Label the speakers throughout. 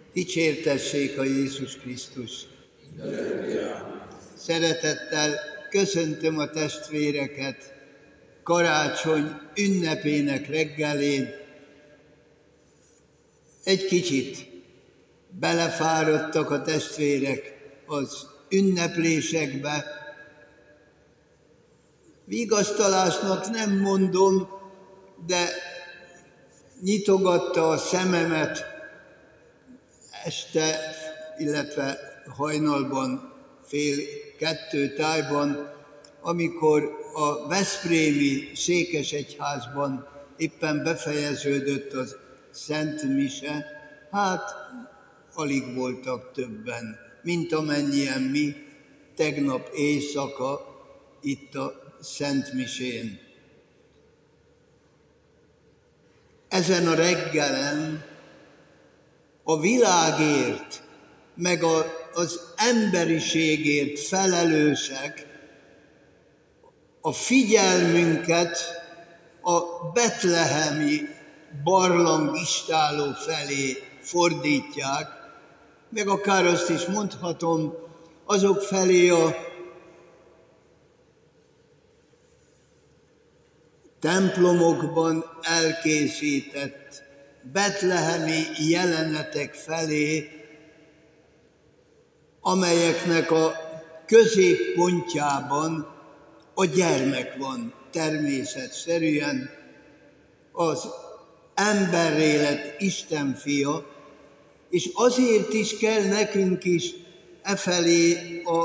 Speaker 1: Dicsértessék a Jézus Krisztus! Szeretettel köszöntöm a testvéreket karácsony ünnepének reggelén. Egy kicsit belefáradtak a testvérek az ünneplésekbe. Vigasztalásnak nem mondom, de nyitogatta a szememet este, illetve hajnalban, 1:30 tájban, amikor a veszprémi székesegyházban éppen befejeződött az Szent Mise. Hát alig voltak többen, mint amennyien mi tegnap éjszaka itt a Szent Misén. Ezen a reggelen a világért, meg az emberiségért felelősek a figyelmünket a betlehemi barlangistáló felé fordítják, meg akár azt is mondhatom, azok felé a templomokban elkészített betlehemi jelenetek felé, amelyeknek a középpontjában a gyermek van természetszerűen, az emberré lett Isten fia, és azért is kell nekünk is efelé a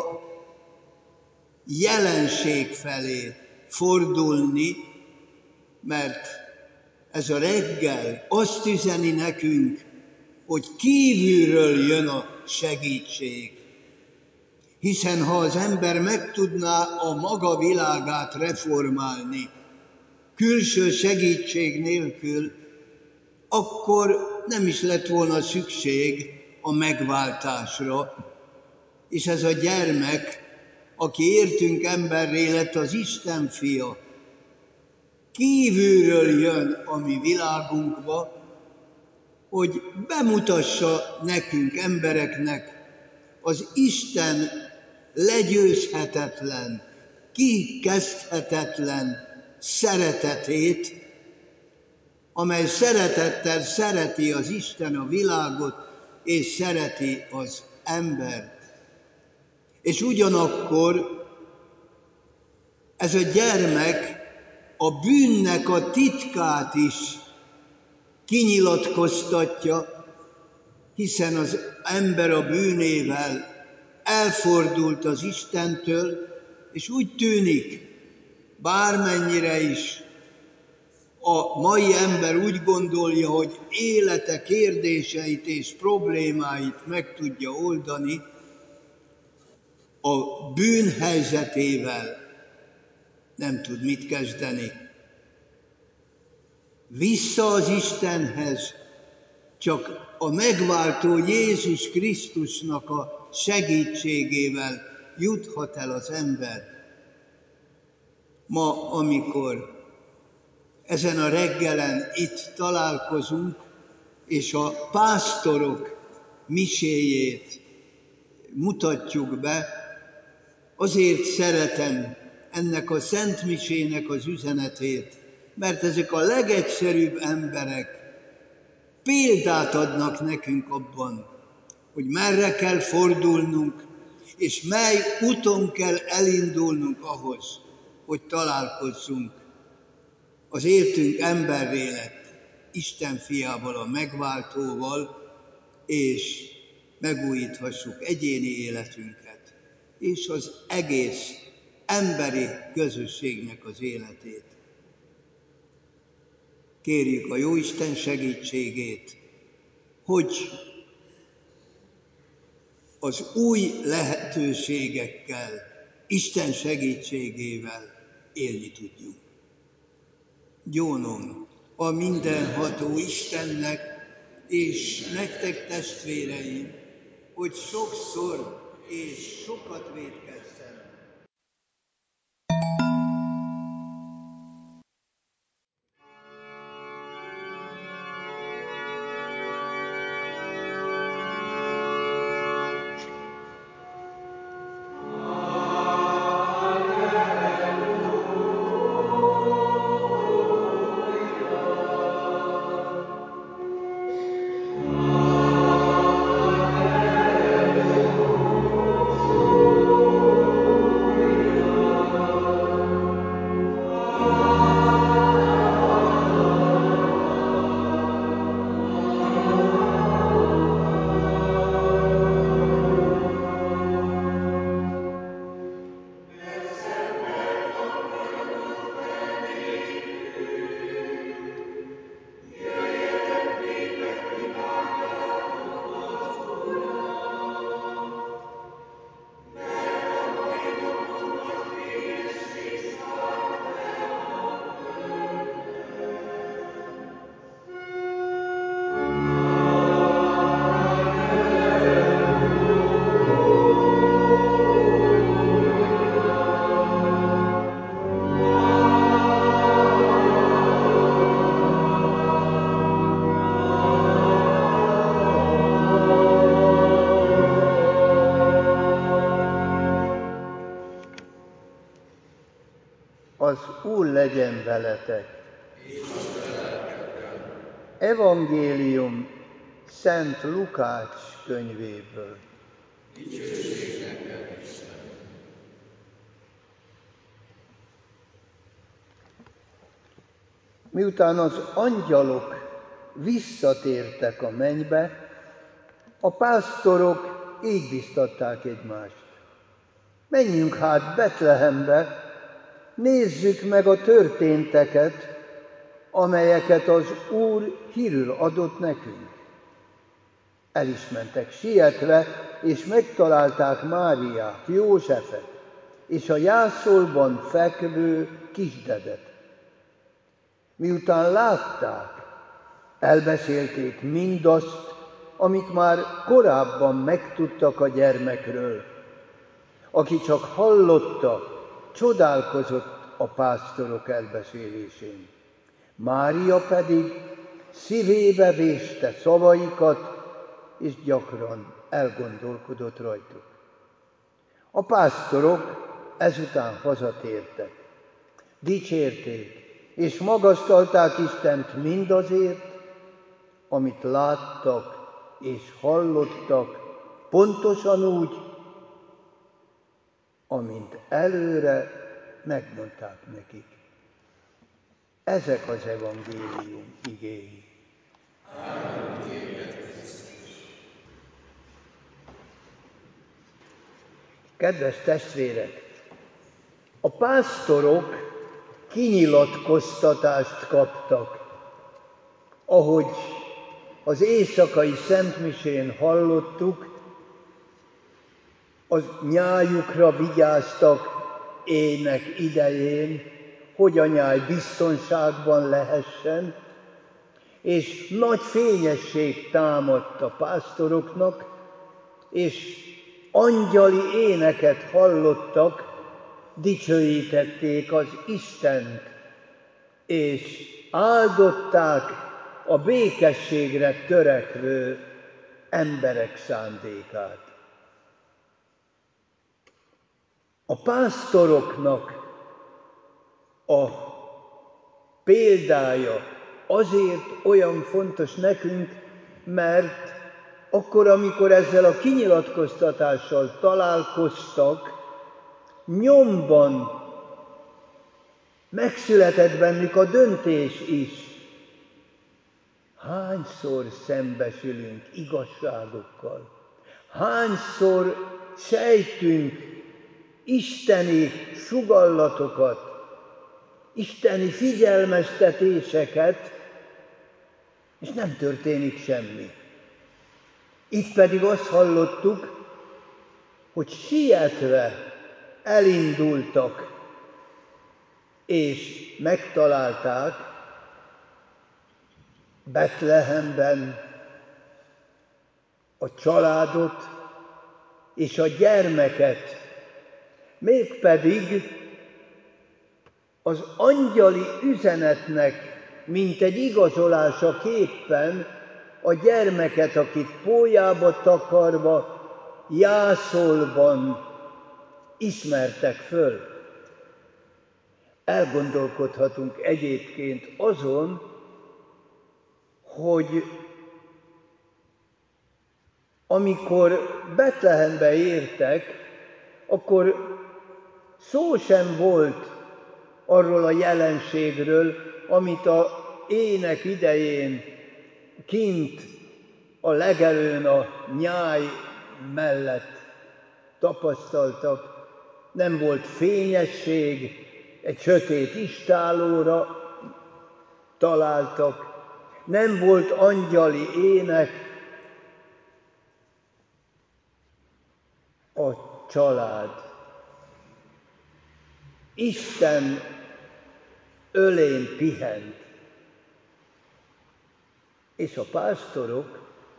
Speaker 1: jelenség felé fordulni, mert ez a reggel azt üzeni nekünk, hogy kívülről jön a segítség. Hiszen ha az ember meg tudná a maga világát reformálni, külső segítség nélkül, akkor nem is lett volna szükség a megváltásra. És ez a gyermek, aki értünk emberré lett, az Isten fia, kívülről jön a mi világunkba, hogy bemutassa nekünk, embereknek az Isten legyőzhetetlen, kikezdhetetlen szeretetét, amely szeretettel szereti az Isten a világot, és szereti az embert. És ugyanakkor ez a gyermek a bűnnek a titkát is kinyilatkoztatja, hiszen az ember a bűnével elfordult az Istentől, és úgy tűnik, bármennyire is a mai ember úgy gondolja, hogy élete kérdéseit és problémáit meg tudja oldani, a bűnhelyzetével nem tud mit kezdeni. Vissza az Istenhez csak a megváltó Jézus Krisztusnak a segítségével juthat el az ember. Ma, amikor ezen a reggelen itt találkozunk, és a pásztorok miséjét mutatjuk be, azért szeretem ennek a Szent Misének az üzenetét, mert ezek a legegyszerűbb emberek példát adnak nekünk abban, hogy merre kell fordulnunk, és mely úton kell elindulnunk ahhoz, hogy találkozzunk az értünk emberré lett Isten fiával, a megváltóval, és megújíthassuk egyéni életünket, és az egész emberi közösségnek az életét. Kérjük a Jóisten segítségét, hogy az új lehetőségekkel, Isten segítségével élni tudjunk. Gyónom a mindenható Istennek, és nektek testvéreim, hogy sokszor és sokat vétkeztem.
Speaker 2: Az Úr legyen veletek. Evangélium Szent Lukács könyvéből. Miután az angyalok visszatértek a mennybe, a pásztorok így biztatták egymást. Menjünk hát Betlehembe, nézzük meg a történteket, amelyeket az Úr hírül adott nekünk. El is mentek sietve, és megtalálták Máriát, Józsefet és a jászolban fekvő kisdedet. Miután látták, elbeszélték mindazt, amit már korábban megtudtak a gyermekről. Aki csak hallotta, csodálkozott a pásztorok elbeszélésén. Mária pedig szívébe véste szavaikat, és gyakran elgondolkodott rajtuk. A pásztorok ezután hazatértek. Dicsérték és magasztalták Istent mindazért, amit láttak és hallottak, pontosan úgy, amint előre megmondták nekik. Ezek az evangélium igéi. Kedves testvérek! A pásztorok kinyilatkoztatást kaptak, ahogy az éjszakai szentmisén hallottuk, az nyájukra vigyáztak ének idején, hogy a nyáj biztonságban lehessen, és nagy fényesség támadt a pásztoroknak, és angyali éneket hallottak, dicsőítették az Istent, és áldották a békességre törekvő emberek szándékát. A pásztoroknak a példája azért olyan fontos nekünk, mert akkor, amikor ezzel a kinyilatkoztatással találkoztak, nyomban megszületett bennük a döntés is. Hányszor szembesülünk igazságokkal, hányszor sejtünk isteni sugallatokat, isteni figyelmeztetéseket, és nem történik semmi. Itt pedig azt hallottuk, hogy sietve elindultak, és megtalálták Betlehemben a családot és a gyermeket, mégpedig az angyali üzenetnek, mint egy igazolásaképpen a gyermeket, akit pólyába takarva, jászolban ismertek föl. Elgondolkodhatunk egyébként azon, hogy amikor Betlehembe értek, akkor szó sem volt arról a jelenségről, amit a ének idején kint a legelőn a nyáj mellett tapasztaltak. Nem volt fényesség, egy sötét istállóra találtak, nem volt angyali ének, a család Isten ölén pihent, és a pásztorok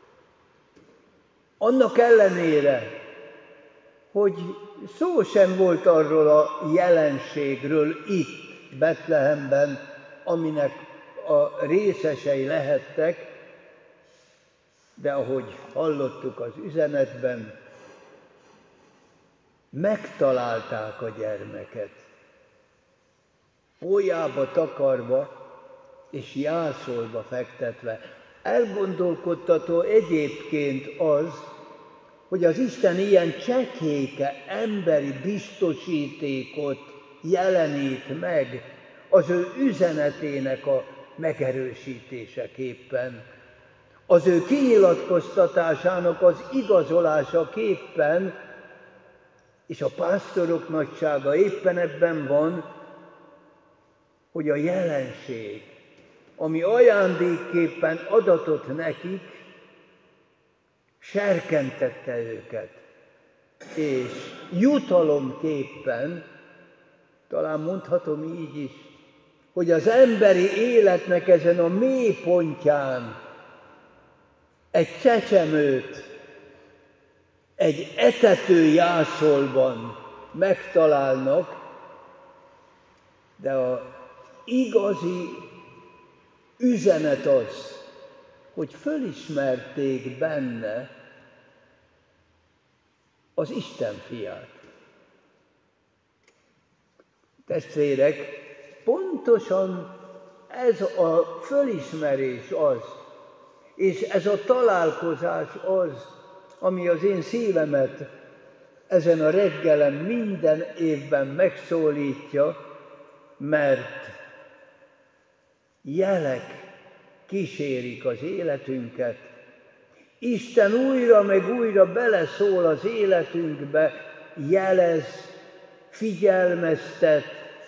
Speaker 2: annak ellenére, hogy szó sem volt arról a jelenségről itt, Betlehemben, aminek a részesei lehettek, de ahogy hallottuk az üzenetben, megtalálták a gyermeket. pólyába takarva és jászolba fektetve. Elgondolkodtató egyébként az, hogy az Isten ilyen csekéke emberi biztosítékot jelenít meg az ő üzenetének a megerősítéseképpen, az ő kinyilatkoztatásának az igazolásaképpen, és a pásztorok nagysága éppen ebben van, hogy a jelenség, ami ajándékképpen adatott nekik, serkentette őket, és jutalomképpen, talán mondhatom így is, hogy az emberi életnek ezen a mélypontján egy csecsemőt egy etető jászolban megtalálnak, de az igazi üzenet az, hogy fölismerték benne az Isten fiát. Testvérek, pontosan ez a fölismerés az, és ez a találkozás az, ami az én szívemet ezen a reggelen minden évben megszólítja, mert jelek kísérik az életünket. Isten újra meg újra beleszól az életünkbe, jelez, figyelmeztet,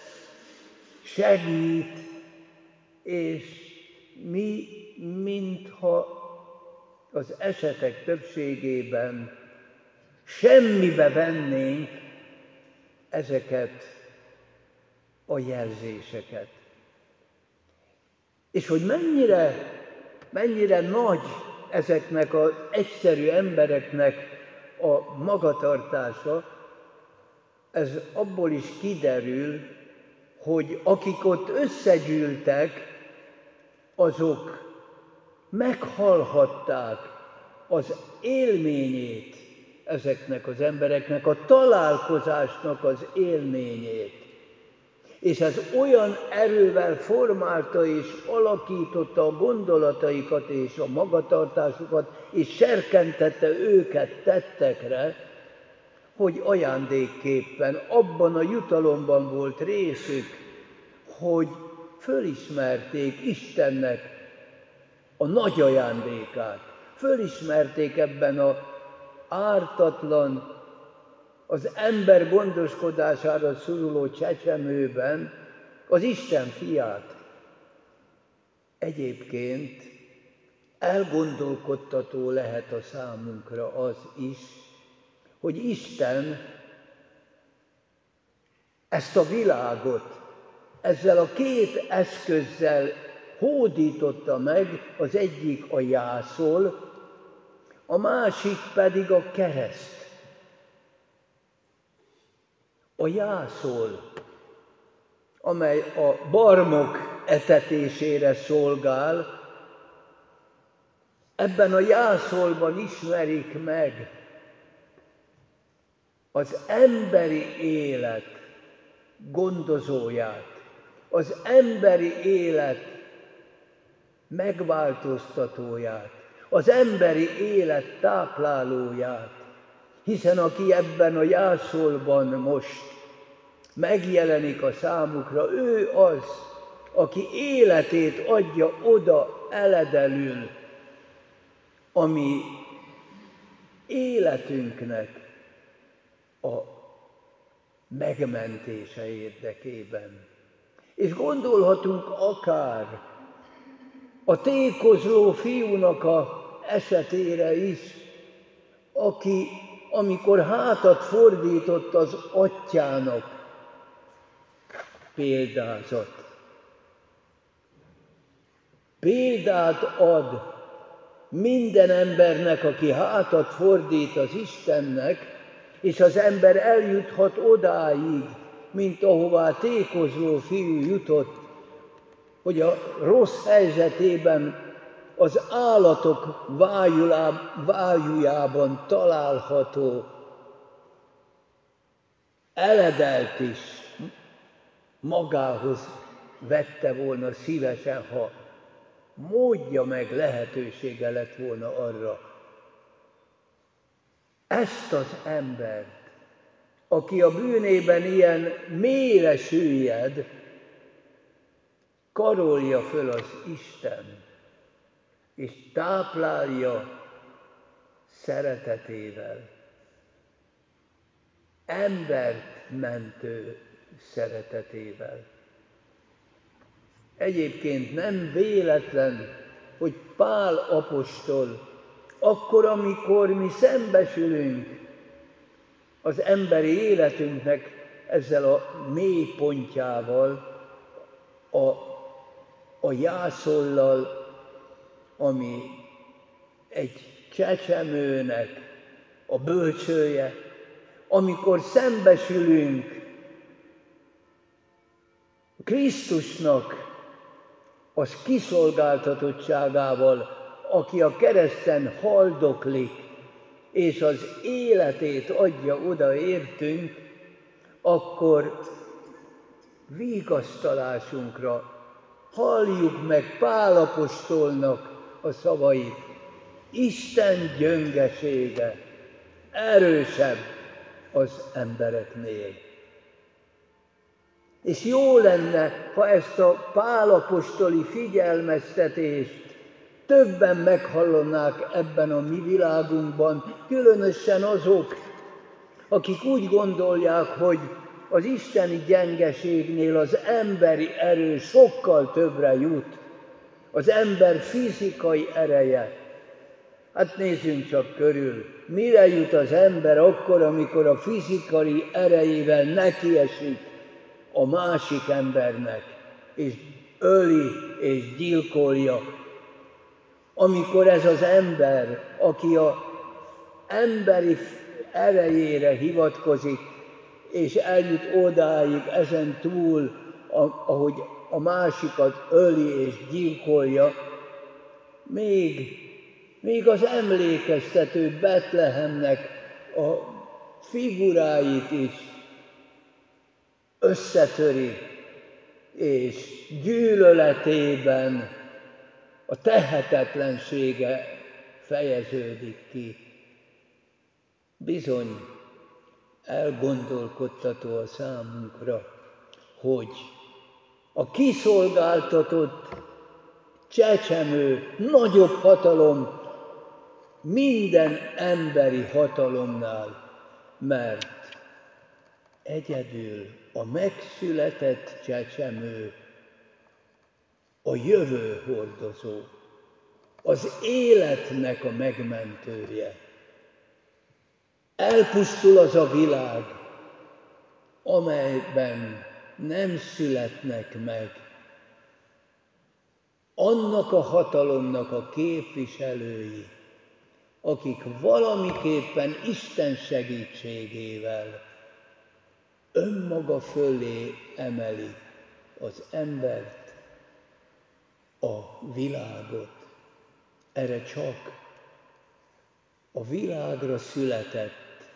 Speaker 2: segít, és mi, mintha az esetek többségében semmibe vennénk ezeket a jelzéseket. És hogy mennyire nagy ezeknek az egyszerű embereknek a magatartása, ez abból is kiderül, hogy akik ott összegyűltek, azok meghallhatták az élményét ezeknek az embereknek, a találkozásnak az élményét. És ez olyan erővel formálta és alakította a gondolataikat és a magatartásukat, és serkentette őket tettekre, hogy ajándékképpen abban a jutalomban volt részük, hogy fölismerték Istennek a nagy ajándékát. Fölismerték ebben az ártatlan, az ember gondoskodására szoruló csecsemőben az Isten fiát. Egyébként elgondolkodtató lehet a számunkra az is, hogy Isten ezt a világot ezzel a két eszközzel hódította meg, az egyik a jászol, a másik pedig a kereszt. A jászol, amely a barmok etetésére szolgál, ebben a jászolban ismerik meg az emberi élet gondozóját, az emberi élet megváltoztatóját, az emberi élet táplálóját, hiszen aki ebben a jászolban most megjelenik a számukra, ő az, aki életét adja oda eledelül, ami életünknek a megmentése érdekében. És gondolhatunk akár a tékozló fiúnak az esetére is, aki, amikor hátat fordított az atyjának, példát ad minden embernek, aki hátat fordít az Istennek, és az ember eljuthat odáig, mint ahová tékozló fiú jutott, hogy a rossz helyzetében az állatok vájújában található eledelt is magához vette volna szívesen, ha módja meg lehetősége lett volna arra. Ezt az embert, aki a bűnében ilyen mélyre süllyed, karolja föl az Isten, és táplálja szeretetével. Embert mentő szeretetével. Egyébként nem véletlen, hogy Pál apostol akkor, amikor mi szembesülünk az emberi életünknek ezzel a mély pontjával, a jászollal, ami egy csecsemőnek a bölcsője, amikor szembesülünk Krisztusnak az kiszolgáltatottságával, aki a kereszten haldoklik, és az életét adja oda értünk, akkor vigasztalásunkra halljuk meg Pál apostolnak a szavait. Isten gyöngesége erősebb az embereknél. És jó lenne, ha ezt a Pál apostoli figyelmeztetést többen meghallannák ebben a mi világunkban, különösen azok, akik úgy gondolják, hogy az isteni gyengeségnél az emberi erő sokkal többre jut, az ember fizikai ereje. Hát nézzünk csak körül, mire jut az ember akkor, amikor a fizikai erejével nekiesik a másik embernek, és öli és gyilkolja. Amikor ez az ember, aki az emberi erejére hivatkozik, és eljut odáig ezen túl, ahogy a másikat öli és gyilkolja, még az emlékeztető Betlehemnek a figuráit is összetöri, és gyűlöletében a tehetetlensége fejeződik ki. Bizony, elgondolkodtató a számunkra, hogy a kiszolgáltatott csecsemő nagyobb hatalom minden emberi hatalomnál, mert egyedül a megszületett csecsemő a jövő hordozó, az életnek a megmentője. Elpusztul az a világ, amelyben nem születnek meg annak a hatalomnak a képviselői, akik valamiképpen Isten segítségével önmaga fölé emeli az embert, a világot. Erre csak a világra született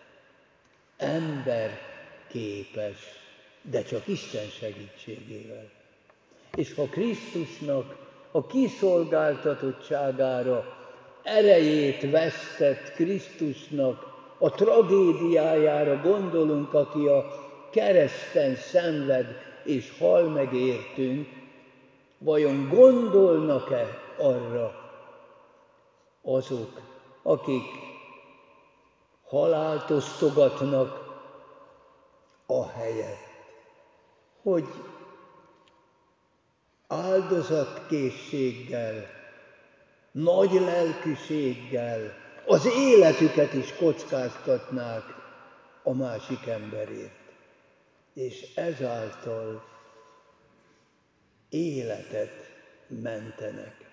Speaker 2: ember képes, de csak Isten segítségével. És ha Krisztusnak a kiszolgáltatottságára, erejét vesztett Krisztusnak a tragédiájára gondolunk, aki a kereszten szenved és hal meg értünk, vajon gondolnak-e arra azok, akik halált osztogatnak ahelyett, hogy áldozatkészséggel, nagy lelkűséggel az életüket is kockáztatnák a másik emberért, és ezáltal életet mentenek.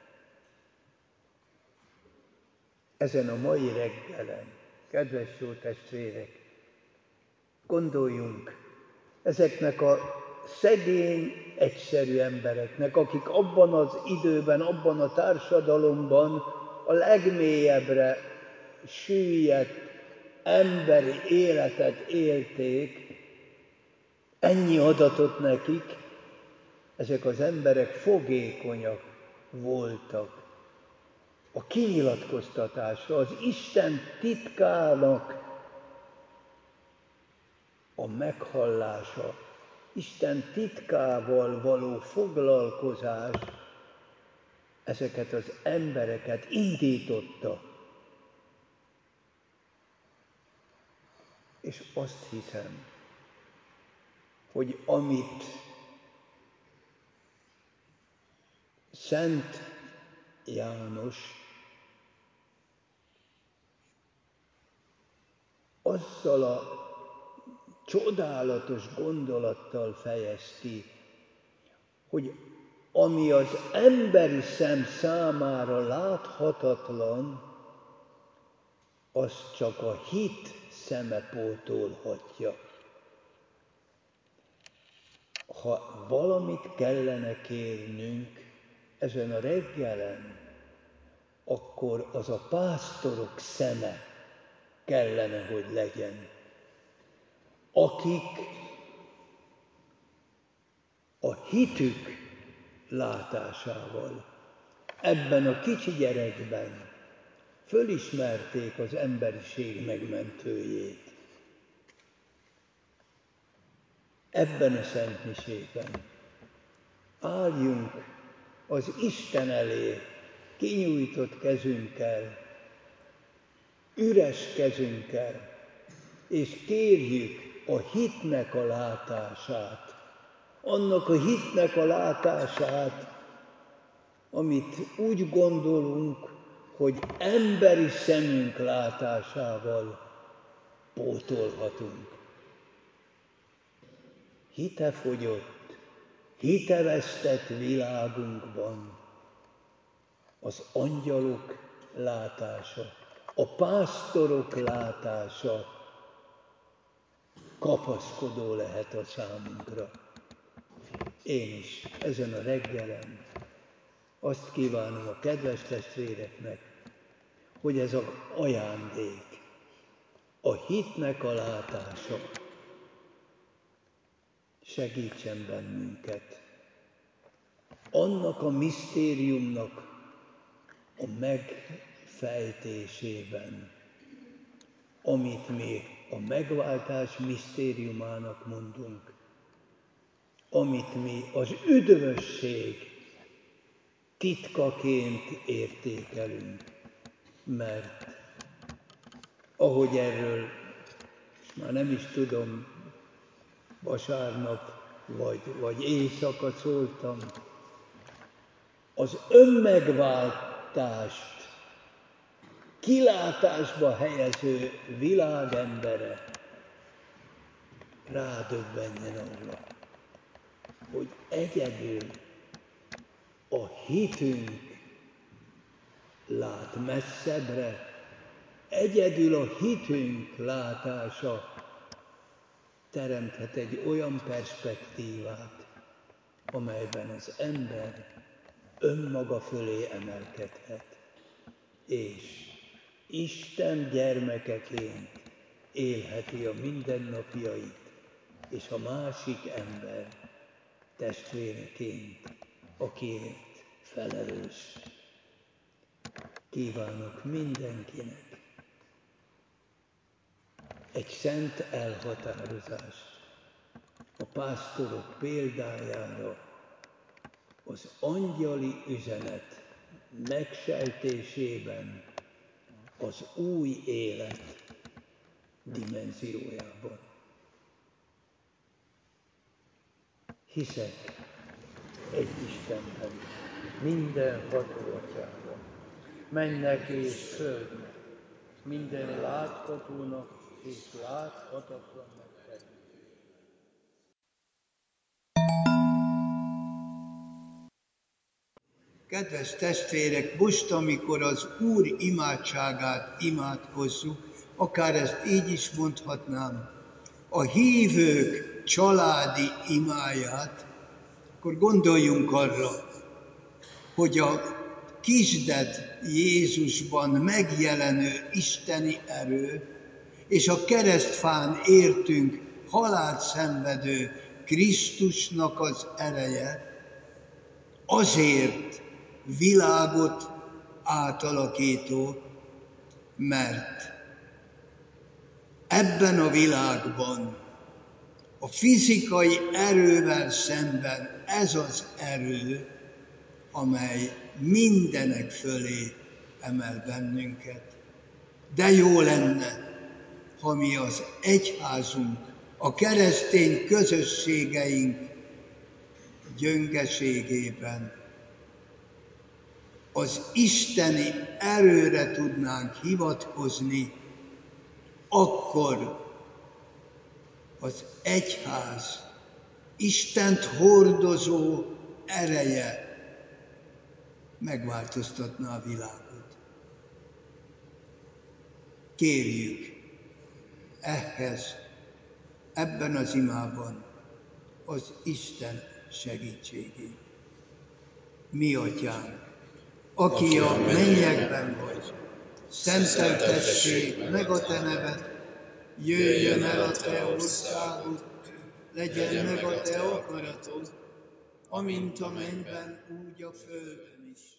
Speaker 2: Ezen a mai reggelen, kedves jó testvérek, gondoljunk ezeknek a szegény, egyszerű embereknek, akik abban az időben, abban a társadalomban a legmélyebbre süllyedt emberi életet élték, ennyi adatot nekik, ezek az emberek fogékonyak voltak a kinyilatkoztatásra, az Isten titkának a meghallása, Isten titkával való foglalkozás ezeket az embereket indította. És azt hiszem, hogy amit Szent János azzal a csodálatos gondolattal fejez ki, hogy ami az emberi szem számára láthatatlan, az csak a hit szeme pótolhatja. Ha valamit kellene kérnünk ezen a reggelen, akkor az a pásztorok szeme kellene, hogy legyen, akik a hitük látásával ebben a kicsi gyerekben fölismerték az emberiség megmentőjét. Ebben a szentmisében álljunk az Isten elé kinyújtott kezünkkel, üres kezünkkel, és kérjük a hitnek a látását, annak a hitnek a látását, amit úgy gondolunk, hogy emberi szemünk látásával pótolhatunk. Hitefogyott, hitevesztett világunkban az angyalok látása, a pásztorok látása kapaszkodó lehet a számunkra. Én is ezen a reggelen azt kívánom a kedves testvéreknek, hogy ez az ajándék, a hitnek a látása segítsen bennünket. Annak a misztériumnak a megfejtésében, amit mi a megváltás misztériumának mondunk, amit mi az üdvösség titkaként értékelünk. Mert ahogy erről, már nem is tudom, vasárnap vagy éjszaka szóltam, az önmegváltást kilátásba helyező világembere rádöbbenjen arra, hogy egyedül a hitünk lát messzebbre, egyedül a hitünk látása teremthet egy olyan perspektívát, amelyben az ember önmaga fölé emelkedhet, és Isten gyermekeként élheti a mindennapjait, és a másik ember testvéreként, akiért felelős. Kívánok mindenkinek egy szent elhatározást a pásztorok példájára, az angyali üzenet megsejtésében, az új élet dimenziójában. Hiszek egy Istenben, mindenható Atyában, mennek és földnek, minden láthatónak és láthatatlannak teremtőjének.
Speaker 1: Kedves testvérek, most, amikor az Úr imádságát imádkozzuk, akár ezt így is mondhatnám, a hívők családi imáját, akkor gondoljunk arra, hogy a kisded Jézusban megjelenő isteni erő, és a keresztfán értünk halált szenvedő Krisztusnak az ereje, azért világot átalakító, mert ebben a világban a fizikai erővel szemben ez az erő, amely mindenek fölé emel bennünket. De jó lenne, ha mi az egyházunk, a keresztény közösségeink gyöngeségében az isteni erőre tudnánk hivatkozni, akkor az egyház Istent hordozó ereje megváltoztatná a világot. Kérjük ehhez, ebben az imában az Isten segítségét. Mi atyánk, aki a mennyekben vagy, szenteltessék meg a te neved, jöjjön el a te országod, legyen meg a te akaratod, amint a mennyben, úgy a földön is.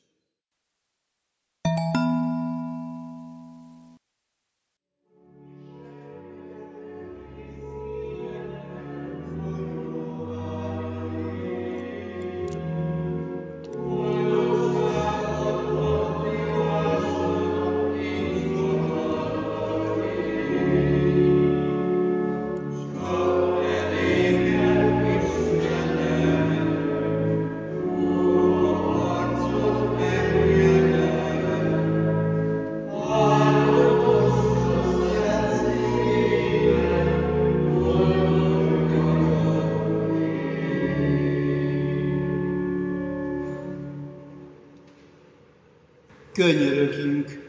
Speaker 1: Könyörögjünk!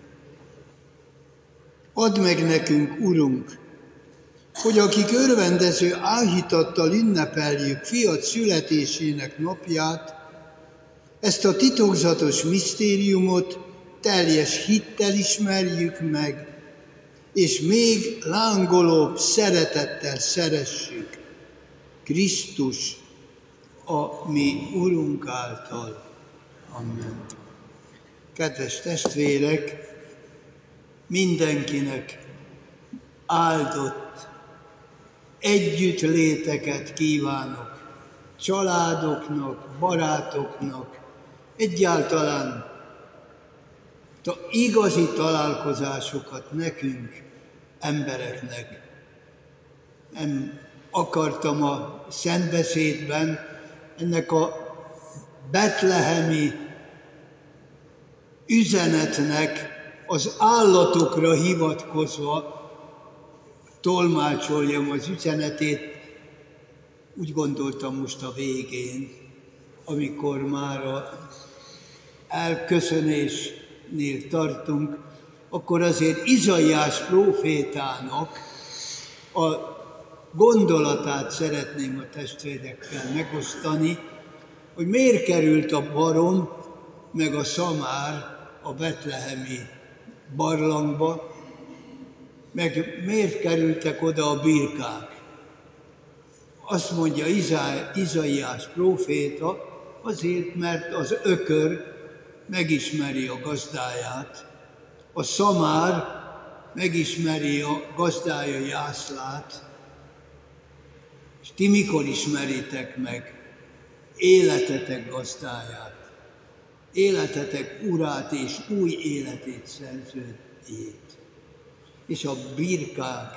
Speaker 1: Add meg nekünk, Urunk, hogy akik örvendező áhítattal ünnepeljük fiad születésének napját, ezt a titokzatos misztériumot teljes hittel ismerjük meg, és még lángolóbb szeretettel szeressük Krisztus, a mi Urunk által. Amen. Kedves testvérek, mindenkinek áldott együttléteket kívánok, családoknak, barátoknak, egyáltalán igazi találkozásokat nekünk, embereknek. Nem akartam a szentbeszédben ennek a betlehemi üzenetnek az állatokra hivatkozva tolmácsoljam az üzenetét, úgy gondoltam most a végén, amikor már az elköszönésnél tartunk, akkor azért Izaiás prófétának a gondolatát szeretném a testvérekkel megosztani, hogy miért került a barom meg a szamár a betlehemi barlangba, meg miért kerültek oda a birkák. Azt mondja Izaiás próféta, azért, mert az ökör megismeri a gazdáját, a szamár megismeri a gazdája jászlát, és ti mikor ismeritek meg életetek gazdáját, életetek urát és új életét szerződjét. És a birkák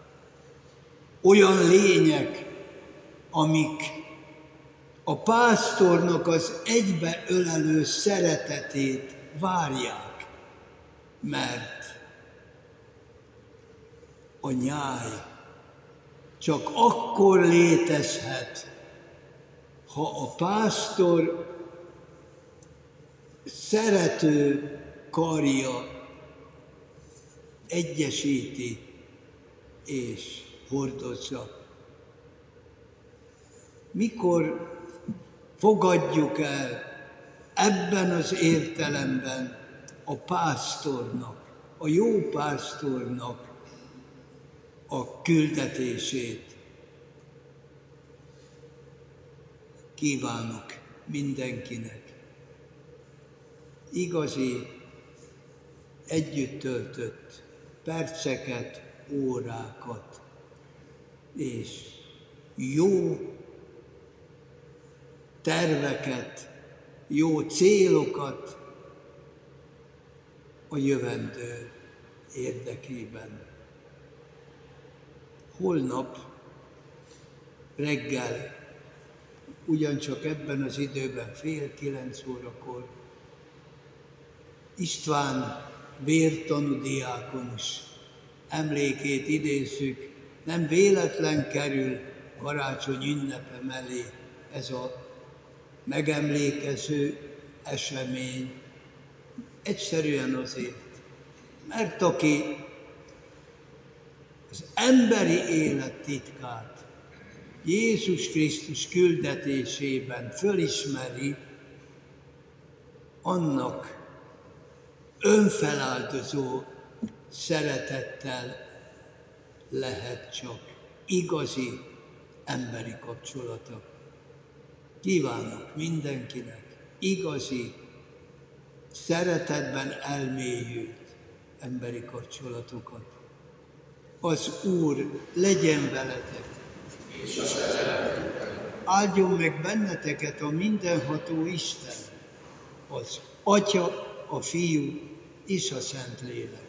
Speaker 1: olyan lények, amik a pásztornak az egybeölelő szeretetét várják, mert a nyáj csak akkor létezhet, ha a pásztor szerető karja egyesíti és hordozza. Mikor fogadjuk el ebben az értelemben a pásztornak, a jó pásztornak a küldetését? Kívánok mindenkinek. Igazi, együtt töltött perceket, órákat, és jó terveket, jó célokat a jövendő érdekében. Holnap reggel, ugyancsak ebben az időben, 8:30 István vértanú diákonus emlékét idézzük. Nem véletlen kerül karácsony ünnepe mellé ez a megemlékező esemény. Egyszerűen azért, mert aki az emberi élet titkát Jézus Krisztus küldetésében fölismeri, annak önfeláldozó szeretettel lehet csak igazi emberi kapcsolata. Kívánok mindenkinek igazi, szeretetben elmélyült emberi kapcsolatokat. Az Úr legyen veletek, áldjon meg benneteket a mindenható Isten, az Atya, a Fiú és a Szentlélek.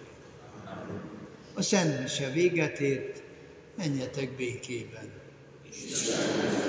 Speaker 1: A Szent Mise véget ért, menjetek békében.